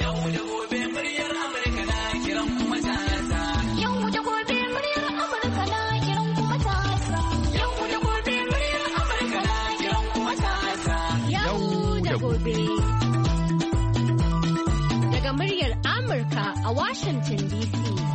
Daga muryar Amurka a Washington DC.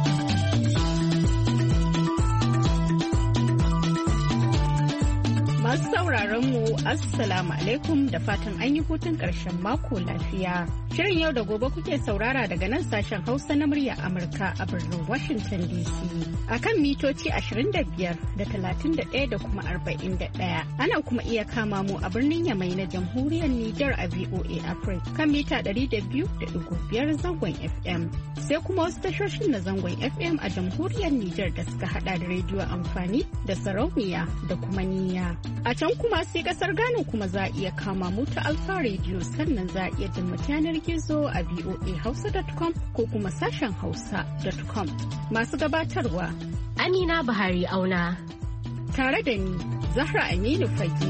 Masu sauraron mu Assalamu alaikum da fatan an yi hutun ƙarshen mako lafiya. Shirin yau da gobe kuke saurara daga nan sashen Hausa na muryar Amurka a birnin Washington DC. A kan mitoci 25 da 31 da kuma 41. Ana kuma iya kama mu a birnin Yamai na Jamhuriyar Nijar a VOA Africa kan mita 200.5 zangon FM. Sai kuma wasu tashoshin na zangon FM a Jamhuriyar Nijar da suka hada da rediyo amfani da sarauniya da kuma niyya. A can kuma sai kasar Ghana kuma za a iya kama mu ta Alfa Radio sannan za a iya jin mu yanar gizo a voahausa.com ko kuma sashen hausa.com. Masu gabatarwa Amina Buhari Auna. Tare da ni Zahra Aminu Fage.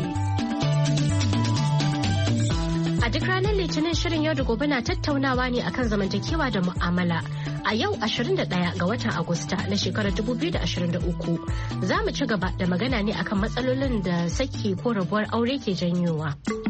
A duk ranar Litinin shirin yau da gobe na tattaunawa ne akan zamantakewa da mu'amala. A yau 21 ga watan Agusta na shekarar 2023 za mu ci gaba da magana ne akan matsalolin da saki ko rabuwar aure ke janyowa.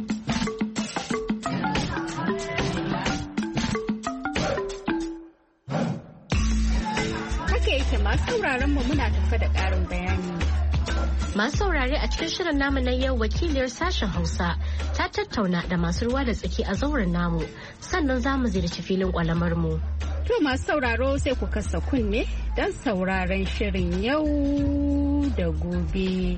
Haka yake masu sauraron mu muna tafa da ƙarin bayani. Masu saurare a cikin shirin namu na yau wakiliyar sashen Hausa ta tattauna da masu ruwa da tsaki a zauren namu sannan za mu ziyarci filin kwalamar mu. To masu sauraro sai ku kasa kunne don sauraron shirin yau da gobe.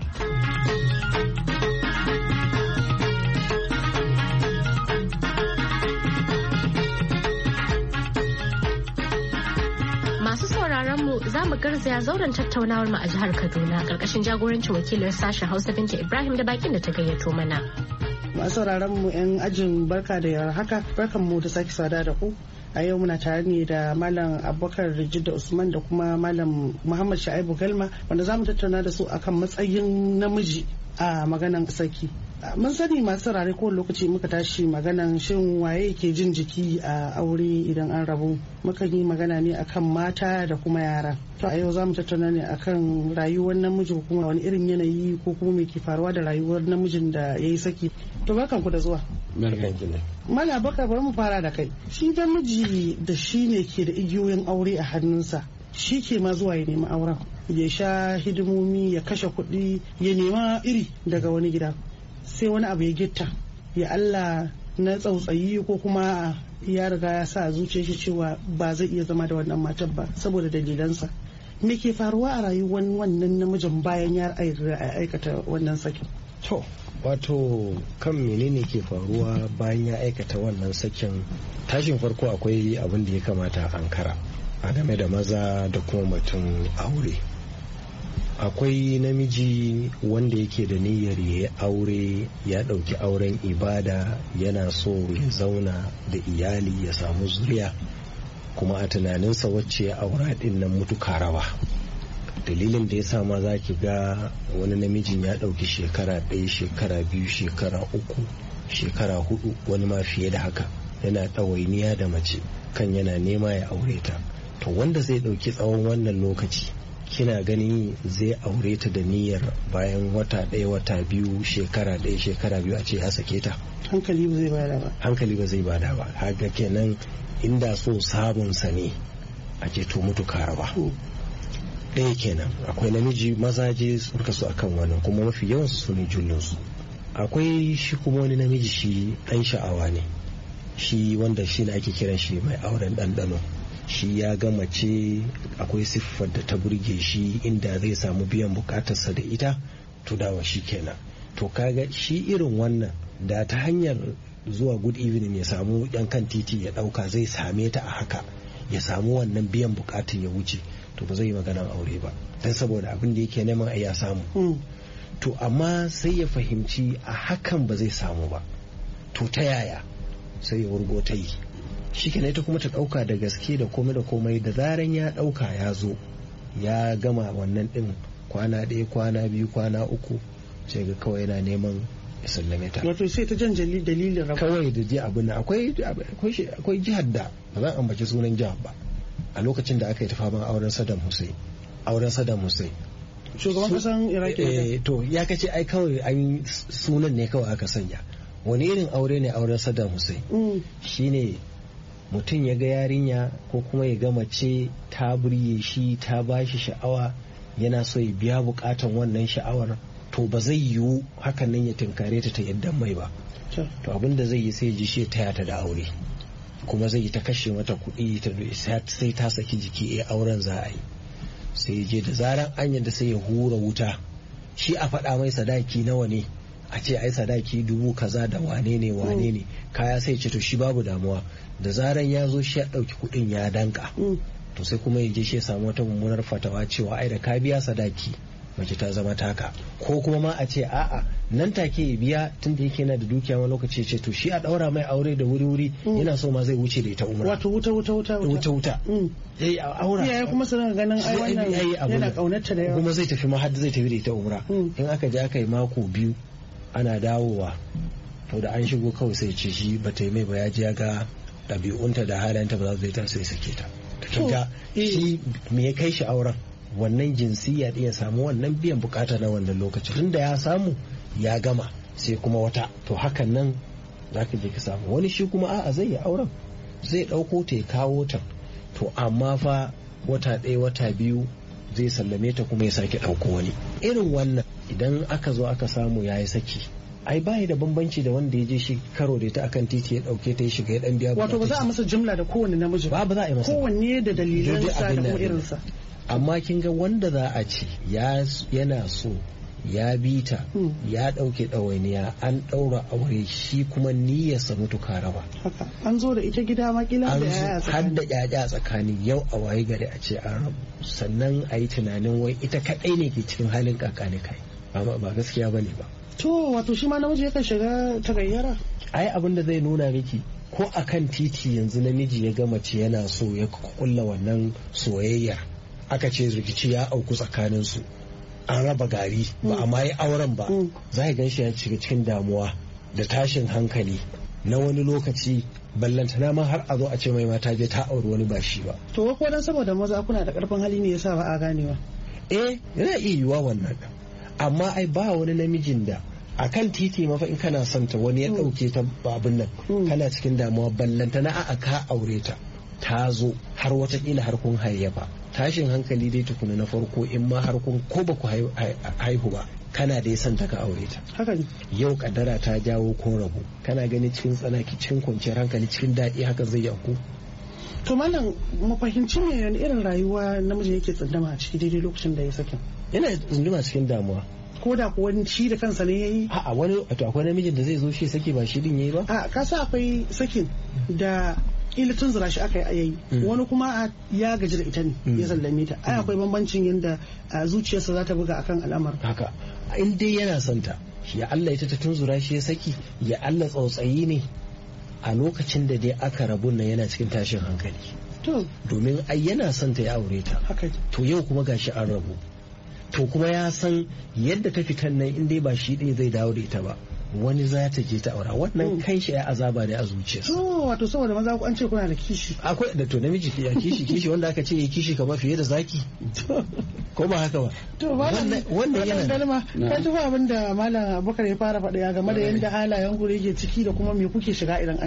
Masu sauraron mu za mu garzaya zauren tattaunawar mu a jihar Kaduna karkashin jagorancin wakilin sashen Hausa Binta Ibrahim da bakin da ta gayyato mana. Masu sauraron mu 'yan ajin barka da yar haka barkan mu da sake sada da ku. A yau muna tare ne da Malam Abubakar Rijida Usman da kuma Malam Muhammad Sha'ibu Galma wanda za mu tattauna da su akan matsayin namiji a maganan saki. Mun sani masu saurare kowane lokaci muka tashi maganan shin waye ke jin jiki a aure idan an rabu. Muka yi magana ne akan mata da kuma yara. To a yau za mu tattauna ne akan rayuwar namiji ko kuma wani irin yanayi ko kuma me ke faruwa da rayuwar namijin da ya yi saki. To barkan ku da zuwa. Mala baka bari mu fara da kai. Shi namiji da shi ne ke da igiyoyin aure a hannunsa. Shi ke ma zuwa ya nemi auren. Ya sha hidimomi ya kashe kuɗi ya nema iri daga wani gida. Sai wani abu ya gitta. Ya Allah na tsautsayi ko kuma ya riga ya sa zuciyar shi cewa ba zai iya zama da wannan matar ba saboda dalilansa. Me ke faruwa a rayuwar wannan namijin bayan ya aikata wannan sakin? To, wato kan menene ke faruwa bayan ya aikata wannan sakin? Tashin farko akwai abin da ya kamata a ankara a game da maza da kuma mutum aure. Akwai namiji wanda yake da niyyar ya yi aure, ya ɗauki auren ibada, yana so ya zauna da iyali ya samu zuriya, kuma a tunaninsa wacce ya aura ɗin nan mutuka rawa. Dalilin da ya sa ma za ki ga wani namijin ya ɗauki shekara 1, shekara 2, shekara 3, shekara 4, wani ma fiye da haka yana ɗawainiya da mace kan yana nema ya aure ta. To wanda zai ɗauki tsawon wannan lokaci kina gani zai aure ta da niyyar bayan wata 1, wata 2, shekara 1, shekara 2 a ce ya sake ta? Hankali ba zai bada ba. Hankali ba zai bada ba. Haka kenan inda so sabunsa ne a ce to mutu karawa. Ɗaya kenan. Akwai namiji mazaje sun kasu akan wannan kuma mafi yawan su ne jullinsu. Akwai shi kuma wani namiji shi ɗan sha'awa ne, shi wanda shi ne ake kiran shi mai auren ɗanɗano. Shi ya ga mace akwai siffar da ta burge shi inda zai samu biyan bukatarsa da ita to dawa shi kenan. To kaga shi irin wannan da ta hanyar zuwa good evening ya samu yan kan titi ya ɗauka zai same ta a haka ya samu wannan biyan bukatar ya wuce to ba zai yi maganar aure ba don saboda abin da yake neman a ya samu. To amma sai ya fahimci a hakan ba zai samu ba, to ta yaya sai ya wurgo ta yi. Shi kenan ita kuma ta ɗauka da gaske da komai da zaran ya ɗauka ya zo ya gama wannan ɗin kwana 1, kwana 2, kwana 3 sai ga kawai yana neman ya sallame ta. Wato sai ta jan dalilin rabu kawai da ji abin nan akwai jihar da ba zan ambaci sunan jihar ba a lokacin da aka yi tafaban auren Saddam Hussein shugaban kasan Iraki to ya kace ai kawai an sunan ne kawai aka sanya. Wani irin aure ne auren Saddam Hussein? Shine mutum ya ga yarinya ko kuma ya ga mace ta burye shi ta bashi sha'awa yana so ya biya bukatan wannan sha'awar to ba zai yiwu hakan nan ya tinkare ta yadda mai ba. To abin da zai yi sai ji shi taya ta da aure kuma zai yi ta kashe mata kuɗi sai ta saki jiki auren za a yi. Sai je da zaran an yadda sai ya hura wuta shi a faɗa mai sadaki nawa ne a ce ai sadaki 1000 kaza da wane ne kaya sai ce to shi babu damuwa da zaran ya zo shi ya ɗauki kuɗin ya danka to sai kuma ya je shi ya samu wata mummunar fatawa cewa ai da ka biya sadaki mace ta zama taka ko kuma ma a ce a'a nan take ya biya tun da yake yana da dukiya wani lokaci ce to shi a daura mai aure da wuri yana so ma zai wuce da ita umra wato wuta aura iyaye kuma suna ganin ai wannan yana kaunarta da yawa kuma zai tafi ma har zai tafi da ita umra in aka je aka yi mako 2 ana dawowa to da an shigo kawai sai ce shi ba ta yi mai ba ya ji ya ga ɗabi'unta da halayenta ba za su zai ta sai sake ta kinga shi me ya kai shi auren wannan jinsiya ɗin ya samu wannan biyan bukata na wannan lokacin tunda ya samu ya gama sai kuma wata to hakan nan za ka je ka samu wani shi kuma a'a zai yi auren zai ɗauko ta ya kawo ta to amma fa wata 1 wata 2 zai sallame ta kuma ya sake ɗauko wani irin wannan idan aka zo aka samu ya yi saki ai bayi da bambanci da wanda ya je shi karo da ta akan titi ya dauke ta ya shiga ya dan biya wato ba za a masa jumla da kowanne namiji ba za a yi masa kowanne da dalilansa da kuma irinsa amma kin ga wanda za a ce yana so ya bi ta ya dauke ɗawainiya an daura aure shi kuma niyyarsa mutuka raba haka an zo da ita gida makila da yaya har da yaya tsakani yau a waye gari a ce an rabu sannan a yi tunanin wai ita kadai ne ke cikin halin kakani kai ba gaskiya bane ba to wato shi ma namiji yakan shiga tagayyara ai abin da zai nuna miki ko akan titi yanzu namiji ya ga mace yana so ya kulla wannan soyayya aka ce rikici ya auku tsakanin su an raba gari ba a ma yi auren ba za ka gan shi ya shiga cikin damuwa da tashin hankali na wani lokaci ballantana ma har a zo a ce mai mata je ta auri wani ba shi ba to ko dan saboda maza kuna da karfin hali ne yasa ba a ganewa yana iya yiwuwa wannan amma ai ba wani namijin da a kan titi mafa in kana son ta wani ya ɗauke ta babin nan kana cikin damuwa ballanta na a ka aure ta zo har watakila har kun hayyafa tashin hankali dai tukuna na farko in ma har kun ko ba ku haihu ba kana dai son ta ka aure ta yau kaddara ta jawo ko rabu kana gani cikin tsanaki cikin kwanciyar hankali cikin daɗi haka zai yanku to malam mu fahimci me irin rayuwa namiji yake tsandama a ciki daidai lokacin da ya sakin yana tsunduma cikin damuwa ko da ko wani shi da kansa ne yayi a'a wani to akwai namijin da zai zo shi saki ba shi din yayi ba a kasa akwai sakin da kila tun zura shi aka yayi wani kuma ya gaji da ita ne ya sallame ta ai akwai bambancin yanda zuciyarsa za ta buga akan al'amar haka in dai yana son ta ya Allah ita ta tunzura shi ya saki ya Allah tsautsayi ne a lokacin da dai aka rabu nan yana cikin tashin hankali domin ai yana son ta ya aure ta to yau kuma gashi an rabu to kuma ya san yadda ta fitan nan in dai ba shi ɗaya zai dawo da ita ba wani za ta je ta aura wannan kai shi ya azaba ne a zuciya wato saboda maza an ce kuna da kishi akwai da to namiji ya kishi wanda aka ce ya kishi kamar fiye da zaki ko ba haka ba to wannan yana dalma ka ji abin da malam Abubakar ya fara faɗa ya game da yadda halayen ku yake ciki da kuma me kuke shiga idan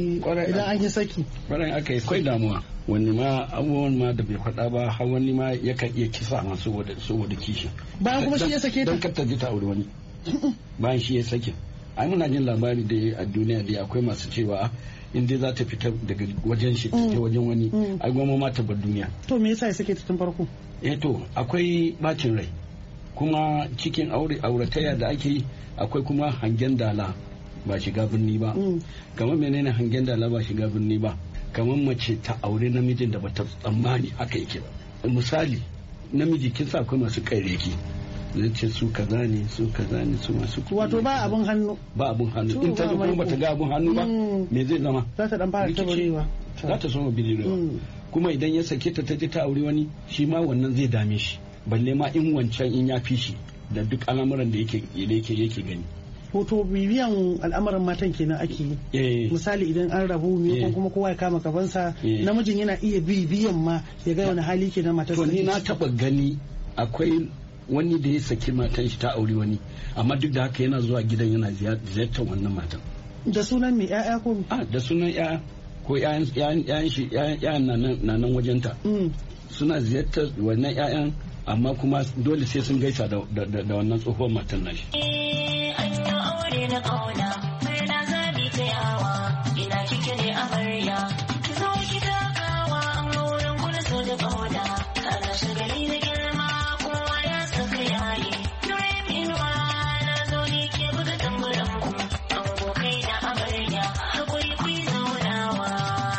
an yi saki bayan aka yi kai damuwa wani ma abubuwan ma da bai faɗa ba har wani ma yakan iya kisa ma saboda kishi bayan kuma shi ya sake ta don kar ta ji ta aure wani bayan shi ya sake ai muna jin labari da a duniya da akwai masu cewa in dai za ta fita daga wajen shi ta wajen wani ai goma ma ta bar duniya to me yasa ya sake ta tun farko to akwai bacin rai kuma cikin auratayya da ake yi akwai kuma hangen dala ba shiga birni ba kamar menene hangen dala ba shiga birni ba kamar mace ta aure namijin da bata tsammani haka yake ba misali namiji kin sa akwai masu kaireki zai ce su kaza ne su masu wato ba abun hannu in ta zo kuma bata ga abun hannu ba me zai zama za ta dan fara tabarewa za ta soma bidirewa kuma idan ya sake ta ji ta aure wani shi ma wannan zai dame shi balle ma in wancan in ya fi shi da duk al'amuran da yake gani hoto bibiyan al'amarin matan kenan ake yi. Misali idan an rabu ne ko kuma kowa ya kama gabansa namijin yana iya bibiyan ma ya ga wani hali kenan matarsa. To ni na taba gani akwai wani da ya saki matan shi ta aure wani, amma duk da haka yana zuwa gidan yana ziyartar wannan matan. Da sunan mai ƴaƴa ko? Da sunan ƴaƴa ko ƴaƴan shi, ƴaƴan na nan wajenta. Suna ziyartar wannan ƴaƴan, amma kuma dole sai sun gaisa da wannan tsohuwar matan nashi. An yi aure na ƙauna, mai na zabi ta yawa, ina kike ne amarya, ki zo ki takawa, an auren kuna so da ƙauna, kana shagali na girma, kowa ya saka yayi, dream in one, na zo ni ke buga tamburan ku, abokai da amarya, haƙuri ku yi zaunawa.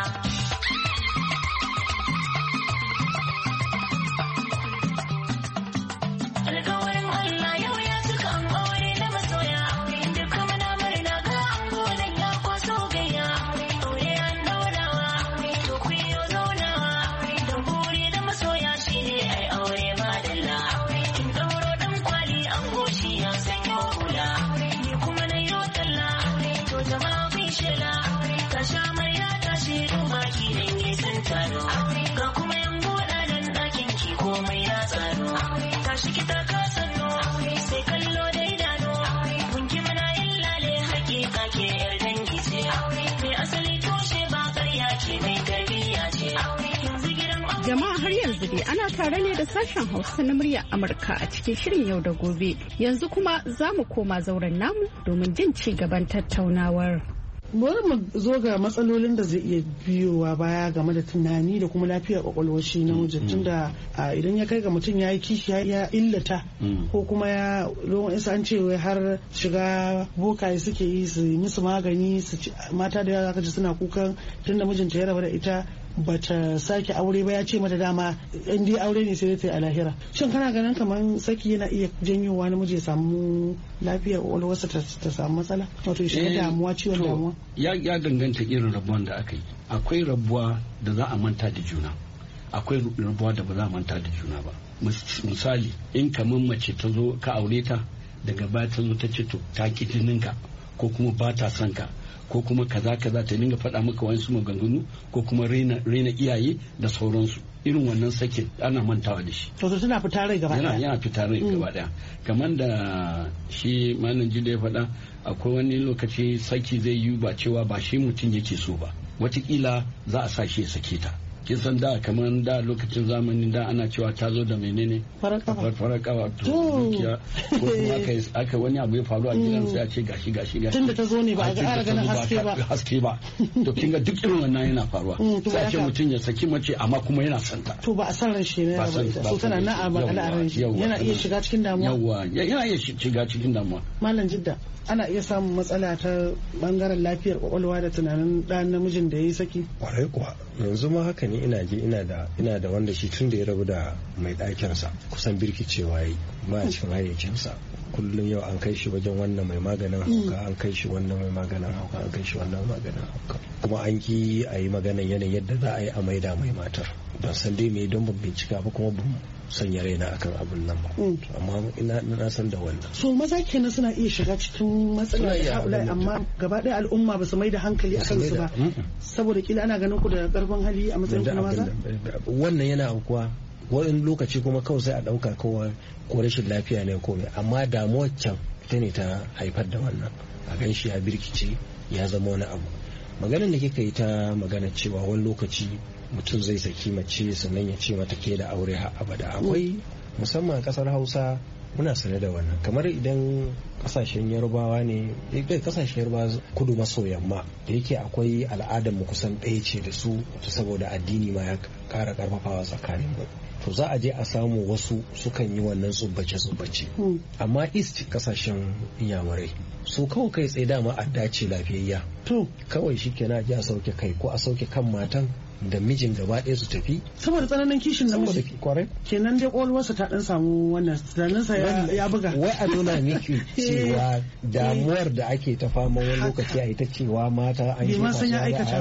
Alƙawarin Allah yau ya cika an aure na masoya, duka muna murna ga ango nan ya kwaso gayya, aure an daurawa, to ku yi zaunawa, don buri da masoya shi ne ai aure madalla, in ɗauro ɗan kwali ango shi ya sanyo hula, ni kuma na yi talla, to jama'a ku yi shela, ka sha amarya ta shi duba ki dangi sun taro, ga kuma yan buɗa dan ɗakin ki komai ya tsaro, tashi ki taka sannu, sai kallo da idanu, gunki muna yin lale hakika ke yar dangi ce, mai asali toshe ba ƙarya ce mai tarbiyya ce, yanzu gidan Jama'a har yanzu dai ana tare ne da sashen Hausa na muryar Amurka a cikin shirin yau da gobe. Yanzu kuma za mu koma zauren namu domin jin ci gaban tattaunawar. Bari mu zo ga matsalolin da zai iya biyowa baya game da tunani da kuma lafiyar kwakwalwar shi namijin, tunda idan ya kai ga mutum ya yi kishi ya illata ko kuma ya ruwan isa an ce har shiga bokaye suke yi su musu magani, mata da yara kaji suna kukan tunda mijinta ya raba da ita bata sake aure ba, ya ce mata dama in dai aure ne sai ta yi a lahira. Shin kana ganin kamar saki yana iya janyowa namiji ya samu lafiyar kwakwalwarsa ta samu matsala, wato ya shiga damuwa, ciwon damuwa? Ya danganta irin rabuwan da aka yi. Akwai rabuwa da za a manta da juna, akwai rabuwa da ba za a manta da juna ba. Misali, in kamar mace ta zo ka aure ta, daga baya ta zo ta ce to ta ki jininka ko kuma ba ta son ka ko kuma kaza ta dinga faɗa maka wasu maganganu ko kuma raina iyaye da sauransu, irin wannan sakin ana mantawa da shi. To tana fita rai gaba daya. Yana fita rai gaba daya. Kamar da shi malam Jide ya faɗa, akwai wani lokaci saki zai yi ba cewa ba shi mutum yake so ba, watakila za a sa shi ya sake ta. Kin san da kamar da lokacin zamanin da ana cewa ta zo da menene farakawa to dukiya ko kuma aka wani abu ya faru a gidan sai a ce gashi tunda ta zo ne ba a ga ganin haske ba to kin ga duk irin wannan yana faruwa sai a ce mutum ya saki mace amma kuma yana son ta, to ba a san ran shi ne ba so tana na al'aran shi yana iya shiga cikin damuwa. Yana iya shiga cikin damuwa. Malam Jidda, ana iya samun matsala ta bangaren lafiyar kwakwalwa da tunanin ɗan namijin da ya yi saki? Kwarai kuwa, yanzu ma haka ne ina da wanda shi tun da ya rabu da mai ɗakinsa kusan birkicewa yi ba a cikin hayyacinsa. Kullum yau an kai shi wajen wannan mai maganin hauka, an kai shi wannan mai maganin hauka, an kai shi wannan maganin hauka, kuma an ki a yi maganin yanayin yadda za a yi a maida mai matar. Ban san dai me don ban bincika ba kuma ban sanya raina akan abin nan ba, amma ina san da wannan. So maza kenan suna iya shiga cikin matsalar da haulai, amma gaba ɗaya al'umma ba su mai da hankali a kansu ba, saboda kila ana ganin ku da karfin hali a matsayin na maza. Wannan yana aukuwa wani lokaci kuma kawai sai a ɗauka kowa ko rashin lafiya ne ko amma damuwar can ita ne ta haifar da wannan, a gan shi ya birkice ya zama wani abu. Maganar da kika yi ta magana cewa wani lokaci mutum zai saki mace sannan ya ce mata ke da aure har abada, akwai musamman a kasar Hausa muna sane da wannan. Kamar idan kasashen Yarbawa ne, kasashen Yarbawa kudu maso yamma da yake akwai al'adar mu kusan ɗaya ce da su, saboda addini ma ya ƙara ƙarfafawa tsakanin mu, to za a je a samu wasu sukan yi wannan tsubbace amma east kasashen inyamurai su kawai kai tsaye dama a dace lafiyayya, to kawai shi kenan a sauke kai ko a sauke kan matan da mijin gaba ɗaya su tafi saboda tsananin kishin da miji kwarai kenan dai kwalwarsa ta dan samu wannan tunaninsa ya buga. Wai a nuna miki cewa damuwar da ake ta fama wani lokaci a ita cewa mata an yi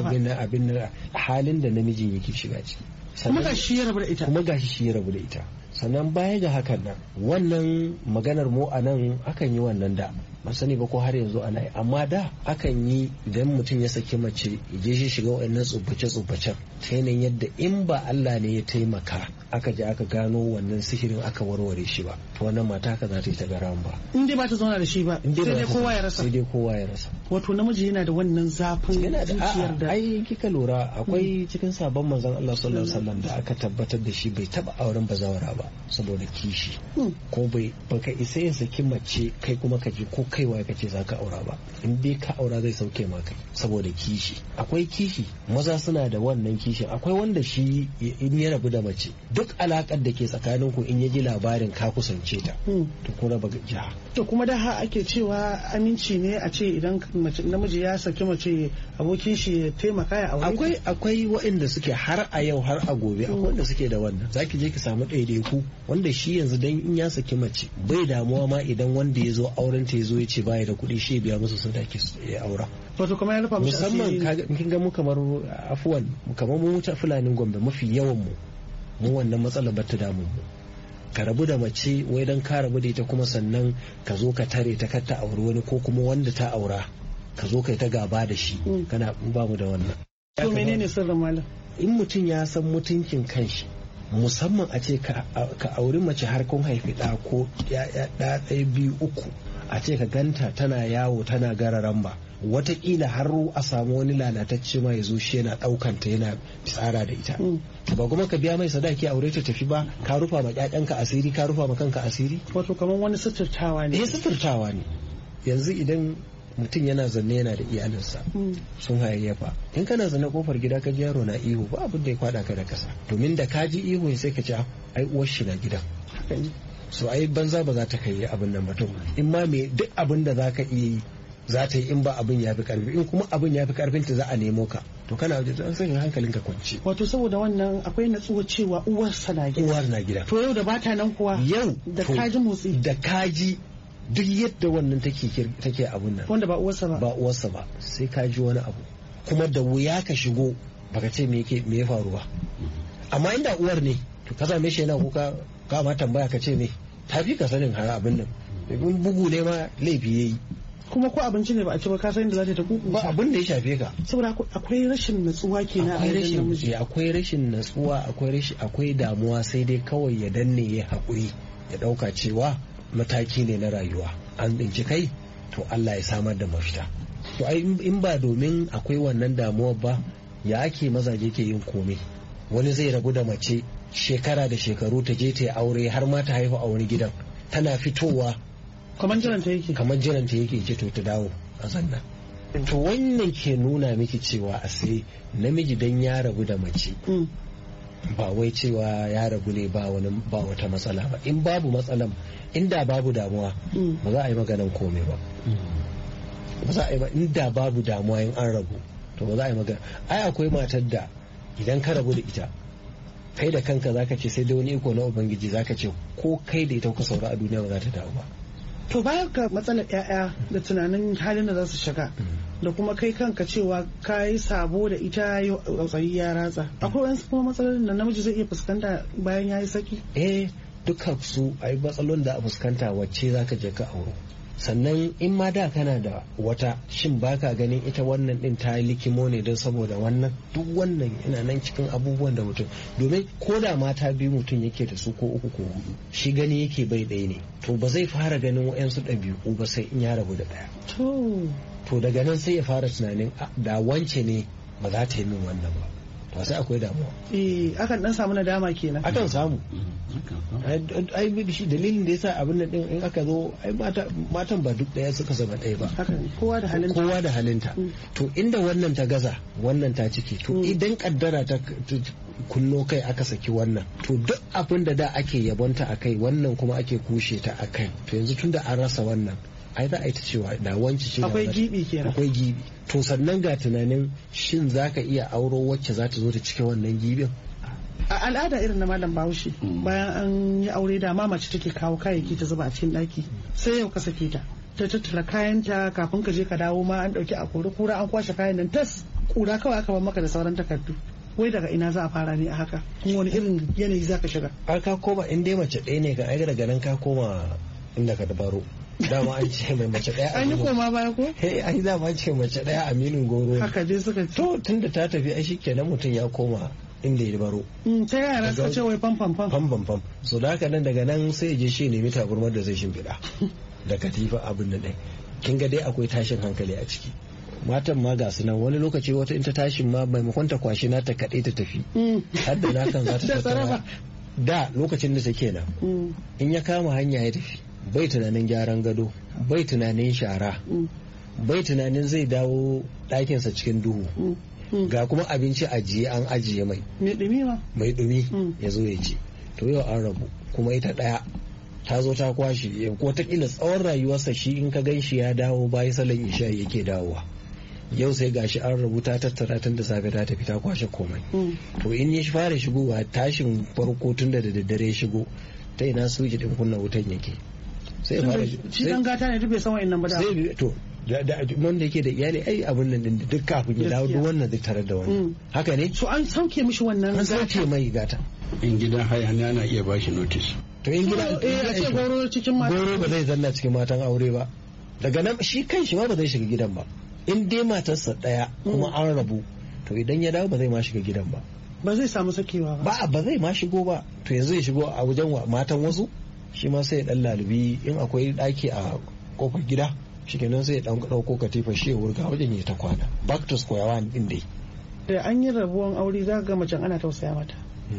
abin halin da namijin yake shiga ciki, kuma gashi ya rabu da ita, shi ya rabu da ita sannan baya ga hakan nan wannan maganar mu a nan akan yi wannan da ban sani ba ko har yanzu ana yi, amma da akan yi idan mutum ya saki mace je shi shiga wa'annan tsubbace ta yanayin yadda in ba Allah ne ya taimaka aka je aka gano wannan sihirin aka warware shi ba to wannan mata haka za ta yi ta garan ba in dai ba ta zauna da shi ba sai dai kowa ya rasa. Wato namiji yana da wannan zafin zuciyar da ai kika lura akwai cikin sabon manzon Allah sallallahu alaihi wasallam da aka tabbatar da shi bai taba auren bazawara ba saboda kishi ko baka isa ya saki mace kai kuma ka je ko kaiwa ka ce zaka aura ba in dai ka aura zai sauke maka saboda kishi. Akwai kishi, maza suna da wannan kishin. Akwai wanda shi in ya rabu da mace duk alakar da ke tsakanin ku in ya ji labarin ka kusance ta to ko raba jiha. To kuma da ha ake cewa aminci ne a ce idan namiji ya saki mace abokin shi ya taimaka ya aure. Akwai waɗanda suke har a yau har a gobe akwai wanda suke da wannan. Zaki je ki samu ɗaiɗaiku wanda shi yanzu dan in ya saki mace bai damuwa ma idan wanda ya zo auren ta ya zo ya ce baya da kuɗi shi biya musu sadaki ya aura. Wato kuma ya rufa musu asiri. Musamman kin ga mu kamar afuwan kamar mu ta Fulanin Gombe mafi yawan mu wannan matsalar ba ta damu mu. Ka rabu da mace wai dan ka rabu da ita kuma sannan ka zo ka tare ta kar ta auri wani ko kuma wanda ta aura ka zo kai ta gaba da shi kana ba mu da wannan. To menene sirrin malam? In mutum ya san mutuncin kanshi musamman a ce ka auri mace har kun haifi ɗa ko ɗaya biyu uku a ce ka ganta tana yawo tana gararan ba watakila har a samu wani lalatacce ma ya zo shi yana ɗaukanta yana tsara da ita ba kuma ka biya mai sadaki aure ta tafi ba ka rufa ma ƴaƴanka asiri ka rufa ma kanka asiri. Wato kamar wani suturtawa ne. Suturtawa ne. Yanzu idan mutum yana zanne yana da iyalinsa sun hayayyafa in kana zanne kofar gida ka ji yaro na ihu ba abin da ya kwada ka da kasa domin da ka ji ihu sai ka ce ai uwar shi na gidan so ai banza ba za ta kai abin nan mutum in ma me duk abin da za ka iya yi za ta yi in ba abin ya fi karfi in kuma abin ya fi karfin ta za a nemo ka to kana waje an sanya hankalinka kwance. Wato saboda wannan akwai natsuwa cewa uwarsa na gida. Uwar na gida. To yau da bata nan kuwa. Yau da kaji motsi. Da kaji duk yadda wannan take abun nan wanda ba uwarsa ba sai ka ji wani abu kuma da wuya ka shigo baka ce me ya faru ba amma inda uwar ne to ka same shi yana kuka ka ma tambaya ka ce me ta fi ka sanin har abin nan in bugu ne ma laifi yayi kuma ko abinci ne ba a ci ba ka san inda za ta kuku ba abin da ya shafe ka saboda akwai rashin natsuwa kenan akwai rashin natsuwa akwai damuwa sai dai kawai ya danne ya haƙuri ya ɗauka cewa mataki ne na rayuwa an ɗinci kai to Allah ya samar da mafita to ai in ba domin akwai wannan damuwar ba ya ake mazaje ke yin komai wani zai rabu da mace shekara da shekaru ta je ta yi aure har ma ta haihu a wani gidan tana fitowa kamar jiranta yake ce to ta dawo a zanna to wannan ke nuna miki cewa a sai namiji dan ya rabu da mace ba wai cewa ya rabu ne ba wata matsala ba in babu matsalan inda babu damuwa ba za a yi maganan komai ba za a yi ba inda babu damuwa in an rabu to ba za a yi magana ai akwai matar da idan ka rabu da ita kai da kanka zaka ce sai da wani iko na ubangiji zaka ce ko kai da ita kuka saura a duniya ba za ta dawo ba. To bayan ga matsalar 'ya'ya da tunanin halin da za su shiga da kuma kai kanka cewa ka yi sabo da ita tsayi ya ratsa akwai wani kuma matsalolin da namiji zai iya fuskanta bayan ya yi saki? Duka su a yi matsalolin da a fuskanta wacce za ka je ka auro sannan in ma da kana da wata shin baka ganin ita wannan din ta likimo ne don saboda wannan duk wannan ina nan cikin abubuwan da mutum domin ko da mata biyu mutum yake da su ko uku ko hudu shi gani yake bai ɗaya ne to ba zai fara ganin wa'yansu ɗabi'u ba sai in ya rabu da ɗaya to daga nan sai ya fara tunanin da wance ne ba za ta yi min wannan ba to sai akwai damuwa akan dan samu nadama kenan akan samu ai shi dalilin da yasa abin nan din in aka zo ai matan ba duk daya suka zama daya ba kowa da halinta to inda wannan ta gaza wannan ta ciki to idan kaddara ta kunno kai aka saki wannan to duk abin da da ake yabonta akai wannan kuma ake kushe ta akai to yanzu tunda an rasa wannan ai za a yi ta cewa da wanci ce akwai gibi kenan akwai gibi to sannan ga tunanin shin zaka iya auro wacce za ta zo ta cike wannan gibin a al'ada irin na malam Bahaushe bayan an yi aure da mace take kawo kayayyaki ta zuba a cikin daki sai yau ka sake ta tattara kayanta kafin ka je ka dawo ma an dauki a kura an kwashe kayan nan tas kura kawai aka bar maka da sauran takardu wai daga ina za a fara ne a haka kuma wani irin yanayi za ka shiga. Ka koma in dai mace ɗaya ne ka aika daga nan ka koma inda ka dabaro. Dama an ce mai mace ɗaya an yi koma baya ko? An yi dama ce mace ɗaya aminin goro. Haka dai suka ce. To tunda ta tafi ai shikenan mutum ya koma inda ya baro. Ta yara suka ce wai fam. Fam. So da haka nan daga nan sai je shi nemi taburmar da zai shimfiɗa. Da katifa abin da ɗaya. Kin ga dai akwai tashin hankali a ciki. Matan ma ga su nan wani lokaci wata in ta tashin ma maimakon ta kwashi na ta kaɗai ta tafi. Har da na kan za ta tattara. Da lokacin da take nan. In ya kama hanya ya tafi. Bai tunanin gyaran gado, bai tunanin shara, bai tunanin zai dawo ɗakinsa cikin duhu. Ga kuma abinci ajiye an ajiye mai. Mai ɗumi ya zo ya ci. To yau an rabu kuma ita ɗaya ta zo ta kwashe wataƙila tsawon rayuwarsa shi in ka gan shi ya dawo bayan salon isha yake dawowa. Yau sai gashi an rabu ta tattara tun da safe ta tafi ta kwashe komai. To in ya fara shigowa tashin farko tun da daddare shigo ta ina suji din kunna wutan yake. Sai fara shi dan gata ne duk bai san wa'annan ba da. Sai to da wanda yake da iyali ai abun nan din duk kafin ya dawo duk wannan zai tarar da wannan. Haka ne? So an sauke mishi wannan. An sauke mai gata. In gidan haya ne ana iya bashi notice. To in gida a ce goro cikin mata. Goro ba zai zanna cikin matan aure ba. Daga nan shi kanshi ma ba zai shiga gidan ba. In dai matarsa daya kuma an rabu to idan ya dawo ba zai ma shiga gidan ba. Ba zai samu sakewa ba. Ba zai ma shigo ba. To yanzu ya shigo a wajen matan wasu. Shi ma sai ya dan lalubi in akwai daki a kofar gida shikenan sai ya dan dauko katifa shi ya wurga wajen ya ta kwana back to square one din dai. Da an yi rabuwan aure za ga macen ana tausaya mata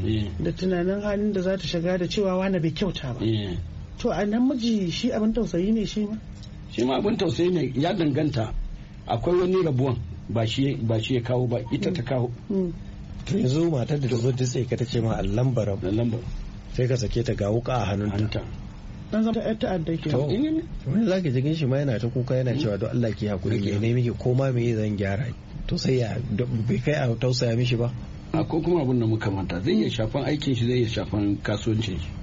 da tunanin halin da za ta shiga da cewa wani bai kyauta ba. To a nan miji shi abin tausayi ne shi ma? Shi ma abin tausayi ne ya danganta akwai wani rabuwan ba shi ya kawo ba ita ta kawo. To yanzu matar da ta zo ta sai ka ta ce ma lambar sai ka sake ta ga wuka a hannunta. Dan zama ta ta'adda ke. To wani zaka ji shi ma yana ta kuka yana cewa don Allah ki hakuri ke ne miki koma me zan gyara. To sai ya bai kai a tausaya mishi ba. Ko kuma abin da muka manta zai iya shafan aikin shi zai iya shafan kasuwancin shi.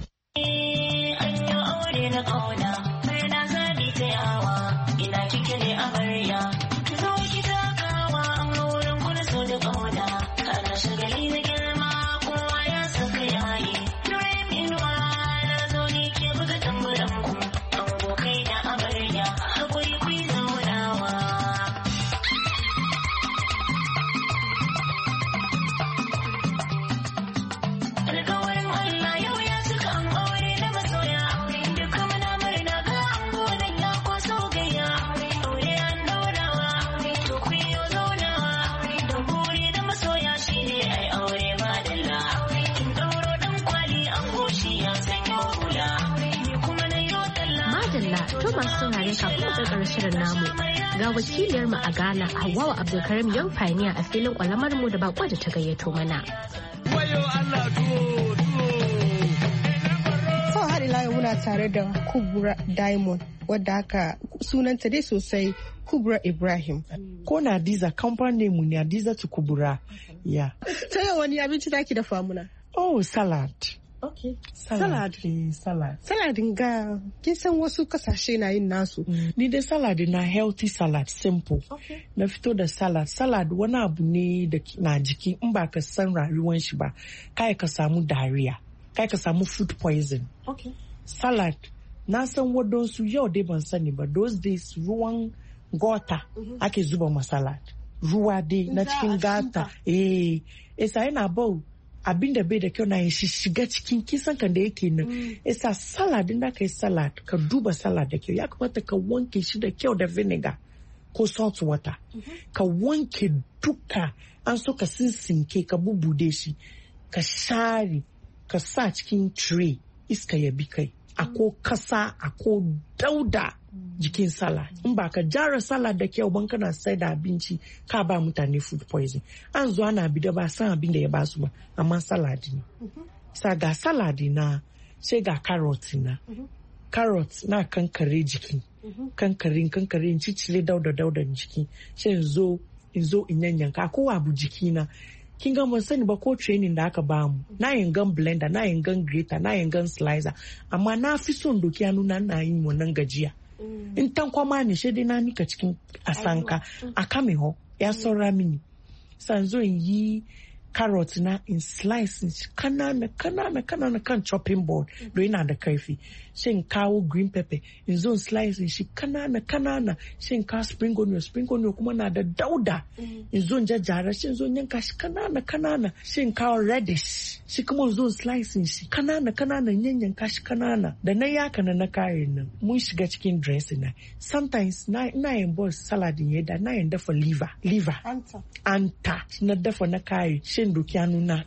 Kafin shirin namu ga wakiliyar mu a Ghana Hawwa Abdulkarim Young Pioneer a filin kwalamar mu da bako da ta gayyato mana. So har ila yau muna tare da Kubra Diamond wadda haka sunanta dai sosai Kubra Ibrahim. Ko na Hadiza kamfanin mu ne Hadiza tu Kubra. Ya. Ta yau wani abinci zaki dafa muna? Oh, salad. Okay. Salad. Saladin ga kin san wasu kasashe na yin nasu. Ni dai salad na healthy salad simple. Okay. Na fito da salad. Salad wani abu ne da na jiki in ba ka san rayuwan shi ba. Kai ka samu diarrhea. Kai ka samu food poison. Okay. Salad na san wadansu yau dai ban sani ba those days ruwan gota ake zuba ma salad. Ruwa dai na cikin gata. Esa yana bau. Abin da bai da kyau na yin shiga cikin kisan kan da yake nan isa salad din da ka yi salad ka duba salad da kyau ya kamata ka wanke shi da kyau da vinegar ko salt water ka wanke duka an so ka sinsinke ka bubude shi ka share ka sa cikin tray iska ya bi kai ako kasa ako dauda jikin salad in ba ka jara salad da kyau ban kana sai da abinci ka ba mutane food poison an zo ana bi da ba san abin da ya ba su ba amma salad ne sa ga salad na sai ga carrot na carrot na kankare jiki kankare cicile dauda jiki sai in zo in yanyanka ko abu jiki na kin ga mun sani ba ko training da aka ba mu na yin gan blender na yin gan grater na yin gan slicer amma na fi son doki hannu na yin wannan gajiya in tankwama ne shi dai na nika cikin asanka a kame ho ya saura mini san zo in yi carrot na in slices kanana kan chopping board do yana da karfi. Shin kawo green pepper in zo slices shi kanana. Shin kawo spring onion kuma na da dauda. In zo jajjara shin zo yanka shi kanana. Shin kawo radish shi kuma zo slices shi kanana yanka shi kanana. Da na yaka na kayan nan mun shiga cikin dressing na. Sometimes na yin boil salad in yadda na yin dafa liver anta na dafa na kayi shin doki hannu na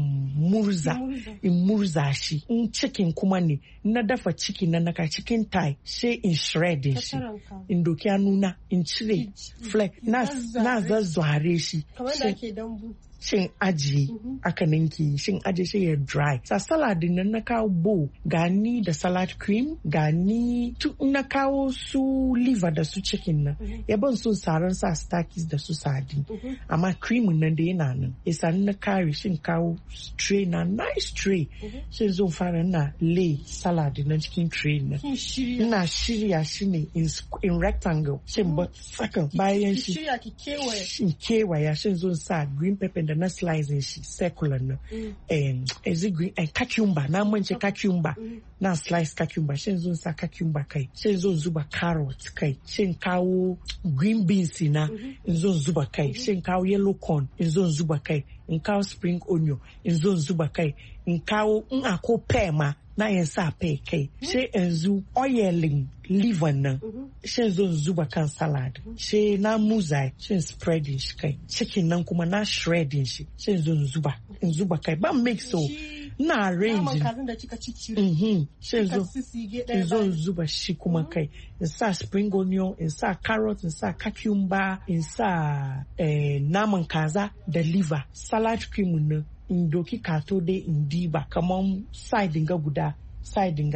murza shi in chicken kuma ne na dafa chicken na naka chicken thigh sai in shred shi in doki hannu na in cire flake na zazzware shi kamar da ke dambu shin aji aka ninki shin aji shi ya dry sa salad nan na kawo bowl gani da salad cream gani na kawo su liver da su chicken nan ya ban sun saran sa stakis da su sardine amma cream nan da yana nan isa na kare shin kawo tray na nice tray shin zo fara na lay salad nan cikin tray nan ina shirya shi ne in rectangle shin ba sakan bayan shi shirya ki kewaye shin kewaya shin zo sa green pepper da na slicing shi circular na is it green cucumber na mance cucumber na slice cucumber shin zo sa cucumber kai shin zo zuba carrot kai shin kawo green beans na in zo zuba kai shin kawo yellow corn in zo zuba kai in kawo spring onion in zo zuba kai in kawo in ako pear ma na yin sa pay kai sai yanzu oiling liver nan sai zo zuba kan salad sai na muza sai spreading shi kai chicken nan kuma na shredding shi sai zo zuba kai ba mix so na arrange kazan da kika ciccire sai zo zuba shi kuma kai in sa spring onion in sa carrot in sa cucumber in sa naman kaza da liver salad cream nan in doki kato dai in diba kaman side ga guda side ga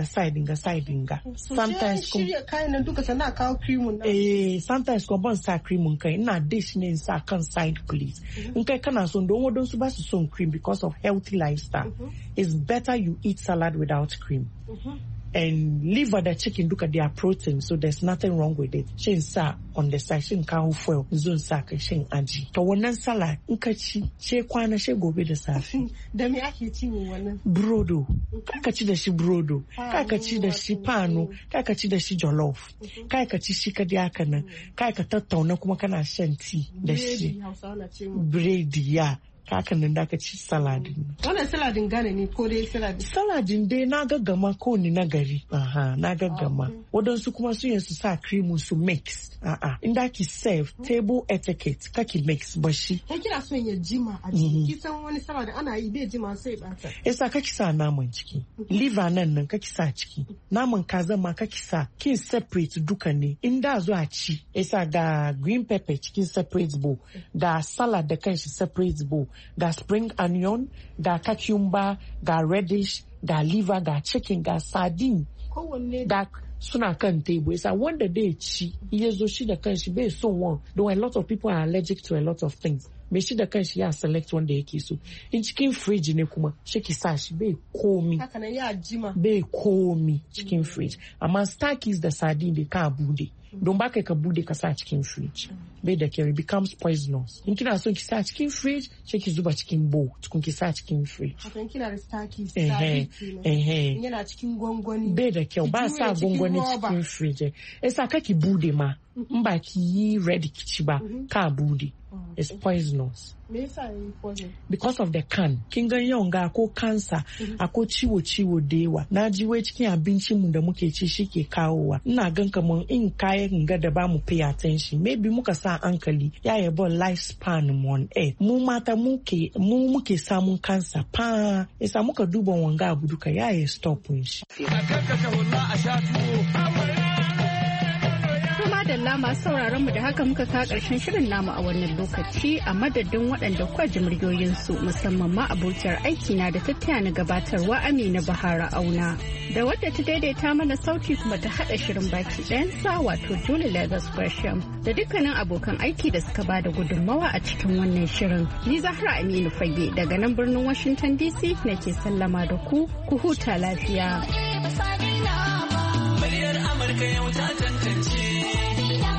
sometimes shirya kayan nan duka sana kawo cream nan sometimes ko ban sa cream kai ina dish ne in sa kan side please in kai kana son don wadon su ba su son cream because of healthy lifestyle it's better you eat salad without cream and liver the chicken duka they are protein so there's nothing wrong with it shin sa on the side shin kawo fuel zon sa ka shin aji to wannan salad in ka ci she kwana she gobe da safe da me ake ci wannan brodo ka ci da shi brodo ka ci da shi pano ka ci da shi jollof ka ci shi kadi haka nan ka tattauna kuma kana shan tea da shi bread ya kakan nan da ka ci saladin. Wannan saladin Ghana ne ko dai saladin? Saladin dai na gaggama ko ni na gari. Na gaggama. Wadansu kuma su yin su sa cream su mix. Inda ki serve table etiquette kaki mix ba shi. Kai kina son ya jima a ciki. Ki san wani saladin ana yi bai jima sai bata. Yasa kaki sa naman ciki. Liver nan kaki sa ciki. Naman kaza ma kaki sa. Kin separate duka ne. Inda zo a ci. Yasa ga green pepper cikin separate bowl. Ga salad da kanshi separate bowl. Ga spring onion, ga cucumber, ga radish, ga liver, ga chicken, ga sardine. Ga suna kan table. Yasa wanda dai ci, iya zo shi da kanshi bai son one. Though a lot of people are allergic to a lot of things. Me shi da kanshi ya select wanda yake so. In cikin fridge ne kuma, shi ki sa shi bai komi. Haka nan ya jima. Bai komi cikin fridge. Amma Starkey's da sardine bai ka bude. Don ba ka bude ka sa cikin fridge. Bai da kyau, it becomes poisonous. In kina son ki sa cikin fridge, sai ki zuba cikin bowl, tukun ki sa cikin fridge. Haka kina da Starkey's, yana cikin gwangwani. Bai da kyau, ba sa gwangwani cikin fridge. Yasa ka ki bude ma, in ba ki yi ready ki ci ba, ka bude. It's poisonous. Me yasa yi poison? Because of the can. Kin ga yawan ga ko cancer, ako ciwo da yawa. Na ji wai cikin abincin mu da muke ci shi ke kawowa. Ina gan kaman in kayan ga da ba mu pay attention. Maybe muka sa hankali ya yabo lifespan mu on earth. Mu mata muke samun cancer pa. Yasa muka duba wanga abu duka ya stop shi. Madalla masu sauraron mu da haka muka ka karshen shirin namu a wannan lokaci a madadin waɗanda kwa ji muryoyinsu musamman ma abokiyar aiki na da tattaya na gabatarwa Amina Bahara Auna da wadda ta daidaita mana sauti kuma ta haɗa shirin baki ɗayansa wato Julie Lagos Gresham da dukkanin abokan aiki da suka bada gudunmawa a cikin wannan shirin. Ni Zahra Aminu Fage daga nan birnin Washington DC nake sallama da ku huta lafiya. Muryar Amurka yau ta tantance.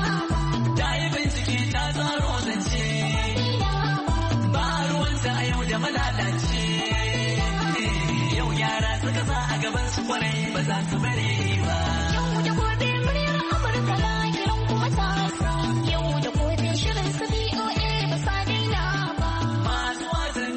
Ta yi bincike ta tsaro zance. Ba ruwanta a yau da malalace. Yau yara suka sa a gaban su kwarai ba za su bari ba.